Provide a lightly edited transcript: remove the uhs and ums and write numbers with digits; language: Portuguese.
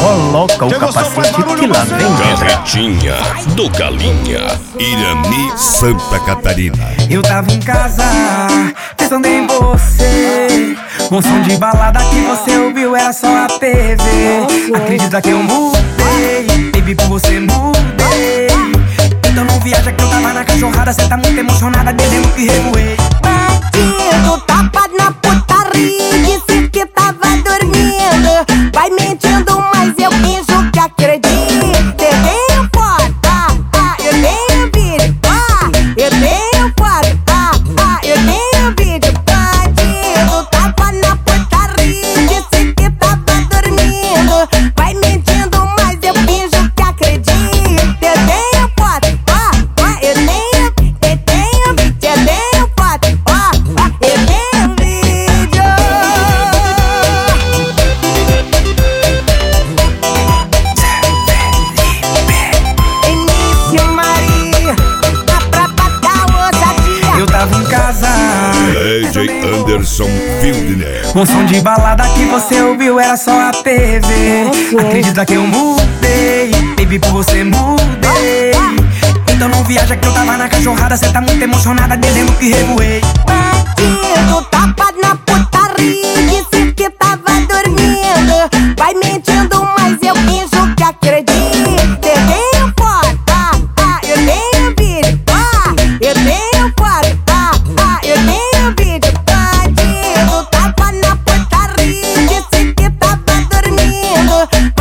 coloca o capacete que lá vem Carretinha do Galinha, Irani, Santa Catarina. Eu tava em casa, pensando em você. Um som de balada que você ouviu era só a TV. Acredita que eu mudei, baby, por você mudei. Então não viaja que eu tava na cachorrada. Cê tá muito emocionada, dizendo que revoei. Bandido, tapa na putaria, disse que tava dormindo. Vai mentindo, mas eu finjo que acredito. Eu tenho foto, eu tenho vídeo, eu tenho foto, eu tenho vídeo. Bandido, tapa na putaria, disse que tava dormindo. Vai mentindo, mas eu finjo que acredito. Eu tenho foto, eu tenho foto, eu tenho vídeo. Início Maria, pra pagar ousadia. Eu tava em casa, DJ Anderson Wildner. um som de balada que você ouviu era só a TV. Acredita que eu mudei, baby, por você mudei. Então não viaja que eu tava na cachorrada. Cê tá muito emocionada, dizendo que revoei. Bandido, tapa na putaria, disse que tava dormindo. Vai mentindo, mas eu finjo que acredito. Eu tenho foto, eu tenho vídeo, eu tenho foto, eu tenho vídeo. Bandido, tapa na putaria, disse que tava dormindo.